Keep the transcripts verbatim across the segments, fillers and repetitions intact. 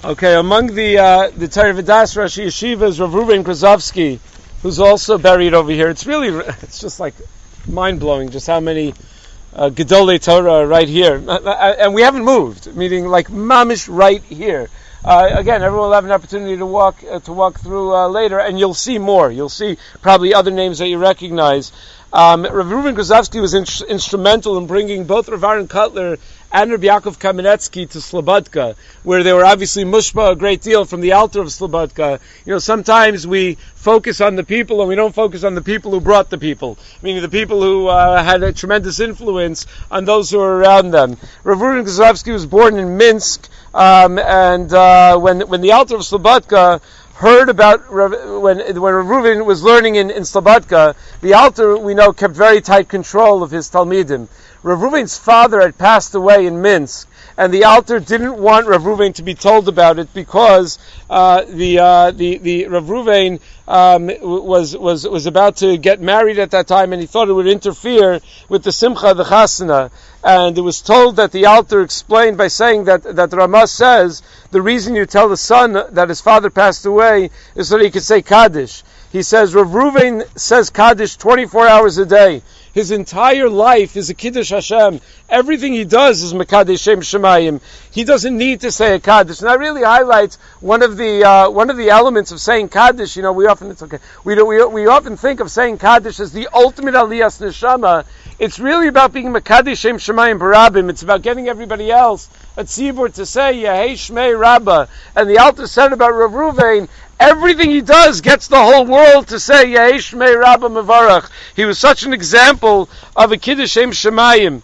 Okay, among the uh, the Torah Vodaas Rashi Yeshiva is Rav Ruben Krasovsky, who's also buried over here. It's really, it's just like mind-blowing just how many uh, Gedolei Torah are right here. And we haven't moved, meaning like mamish right here. Uh, again, everyone will have an opportunity to walk uh, to walk through uh, later, and you'll see more. You'll see probably other names that you recognize. Um, Rav Ruben Krasovsky was in- instrumental in bringing both Rav Aaron Kotler and Rabbi Yaakov Kamenetsky to Slobodka, where they were obviously mushba a great deal from the altar of Slobodka. You know, sometimes we focus on the people and we don't focus on the people who brought the people, meaning the people who uh, had a tremendous influence on those who were around them. Rav Ruben Krasovsky was born in Minsk, um, and uh, when when the altar of Slobodka heard about when when Rav Ruven was learning in, in Slobodka, the altar, we know, kept very tight control of his Talmidim. Rav Ruven's father had passed away in Minsk, and the altar didn't want Rav Ruven to be told about it because uh, the uh, the the Rav Ruven um, was was was about to get married at that time, and he thought it would interfere with the Simcha, the Chasana. And it was told that the altar explained by saying that that Ramah says the reason you tell the son that his father passed away is so that he could say Kaddish. He says Rav Ruven says Kaddish twenty-four hours a day. His entire life is a Kiddush Hashem. Everything he does is Mekadesh Shem Shemayim. He doesn't need to say a Kaddish. And that really highlights one of the uh, one of the elements of saying Kaddish. You know, we often it's okay. We do, we we often think of saying Kaddish as the ultimate Aliyas Neshama. It's really about being Mekadesh Shem Shemayim Barabim. It's about getting everybody else a tzibur to say Yehei Shmei Rabbah. And the altar said about Rav Ruven, everything he does gets the whole world to say Yehei Shmei Rabbah Mevarach. He was such an example of a Kiddush Shem Shemayim.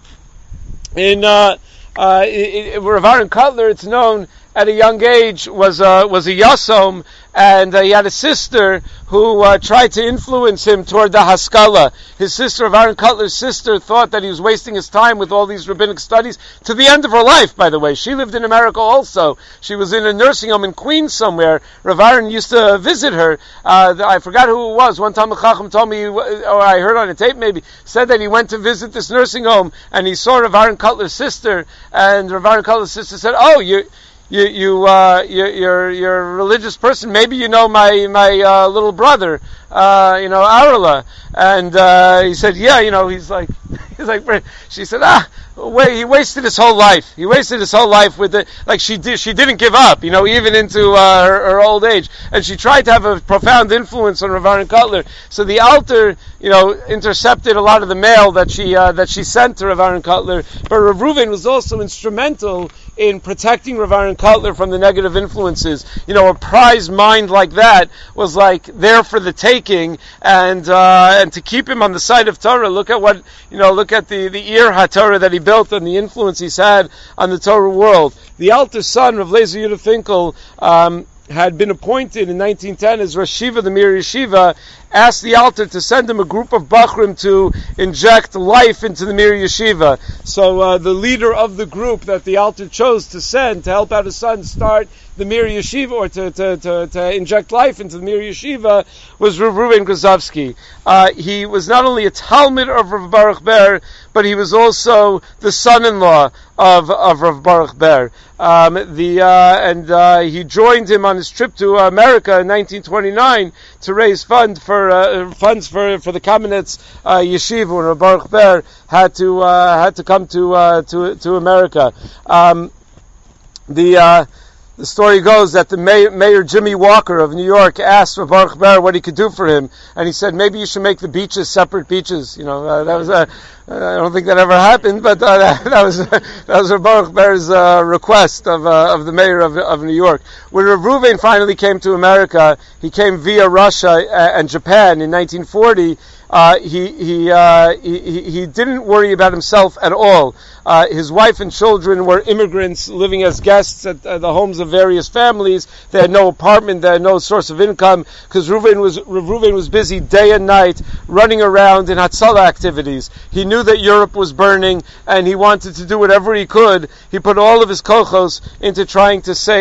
In uh, uh, Rav Aaron Kotler, it's known at a young age was uh, was a Yasom, and uh, he had a sister who uh, tried to influence him toward the Haskalah. His sister, Rav Aaron Kotler's sister, thought that he was wasting his time with all these rabbinic studies to the end of her life, by the way. She lived in America also. She was in a nursing home in Queens somewhere. Rav Aaron used to visit her. Uh, I forgot who it was. One time the Chacham told me, or I heard on a tape maybe, said that he went to visit this nursing home, and he saw Rav Aaron Kotler's sister, and Rav Aaron Kotler's sister said, oh, you... You, you, uh, you, you're, you're a religious person. Maybe you know my, my, uh, little brother, uh, you know, Arla. And, uh, he said, yeah, you know, he's like, he's like, she said, ah, wait, he wasted his whole life. He wasted his whole life with it. Like she did, she didn't give up, you know, even into, uh, her, her old age. And she tried to have a profound influence on Rav Aaron Kotler. So the altar, you know, intercepted a lot of the mail that she, uh, that she sent to Rav Aaron Kotler. But Rav Ruven was also instrumental in protecting Rav Aaron Kotler from the negative influences. You know, a prize mind like that was like there for the taking, and uh, and to keep him on the side of Torah. Look at what, you know, look at the, the Ir HaTorah that he built and the influence he's had on the Torah world. The Alter son, Rav Lezer Yehuda Finkel, um, had been appointed in nineteen ten as Rosh Yeshiva, the Mir Yeshiva, asked the Alter to send him a group of Bachrim to inject life into the Mir Yeshiva. So uh, the leader of the group that the Alter chose to send to help out his son start the Mir Yeshiva, or to, to, to, to inject life into the Mir Yeshiva, was Rav Ruben Krasovsky. Uh, he was not only a Talmid of Rav Baruch Ber, but he was also the son-in-law of, of Rav Baruch Ber. Um, the, uh, and uh, he joined him on his trip to America in nineteen twenty-nine to raise fund for, uh, funds for, for the Kamenetz uh, Yeshiva when Rav Baruch Ber had to, uh, had to come to, uh, to, to America. Um, the, uh, The story goes that the mayor, Mayor Jimmy Walker of New York asked Rav Baruch Ber what he could do for him, and he said, maybe you should make the beaches separate beaches. You know, uh, that was uh, I don't think that ever happened, but uh, that, that was uh, that was Rav Baruch Ber's uh, request of uh, of the mayor of of New York. When Rav Ruven finally came to America, he came via Russia and Japan in nineteen forty. Uh, he he, uh, he he didn't worry about himself at all. Uh, his wife and children were immigrants living as guests at uh, the homes of various families. They had no apartment, they had no source of income, because Reuven was Reuven was busy day and night running around in Hatzalah activities. He knew that Europe was burning, and he wanted to do whatever he could. He put all of his kochos into trying to save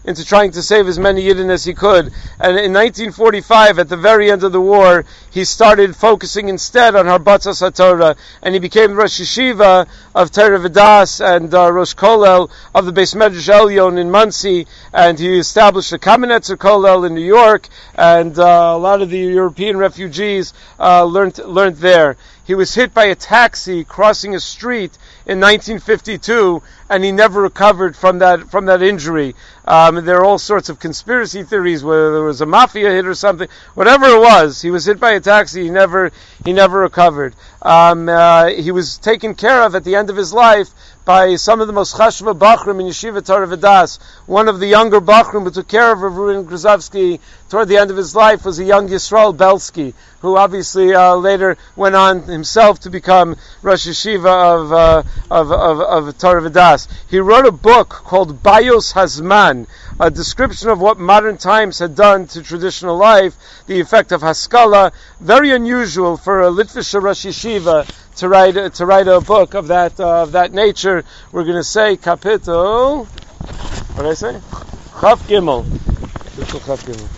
into trying to save as many Yidden as he could. And in nineteen forty-five, at the very end of the war, he started focusing instead on Harbatzas HaTorah, and he became Rosh Yeshiva of Torah V'das and uh, Rosh Kollel of the Beis Medrash Elyon in Monsey, and he established a Kamenetzer Kollel in New York, and uh, a lot of the European refugees uh, learned learned there. He was hit by a taxi crossing a street in nineteen fifty-two, and he never recovered from that from that injury. Um, there are all sorts of conspiracy theories, whether there was a mafia hit or something. Whatever it was, he was hit by a taxi. He never he never recovered. Um, uh, he was taken care of at the end of his life by some of the most chashva bachrim in Yeshiva Torah V'das. One of the younger bachrim who took care of Rav Reuven Grozovsky toward the end of his life was a young Yisrael Belsky, who obviously uh, later went on himself to become Rosh Yeshiva of, uh, of, of, of Torah V'das. He wrote a book called Bayos Hazman, a description of what modern times had done to traditional life, the effect of Haskalah. Very unusual for a Litvisha Rosh Yeshiva to write to write a book of that uh, of that nature. We're going to say Kapitel. What did I say? Chaf Gimel. Chaf Gimel.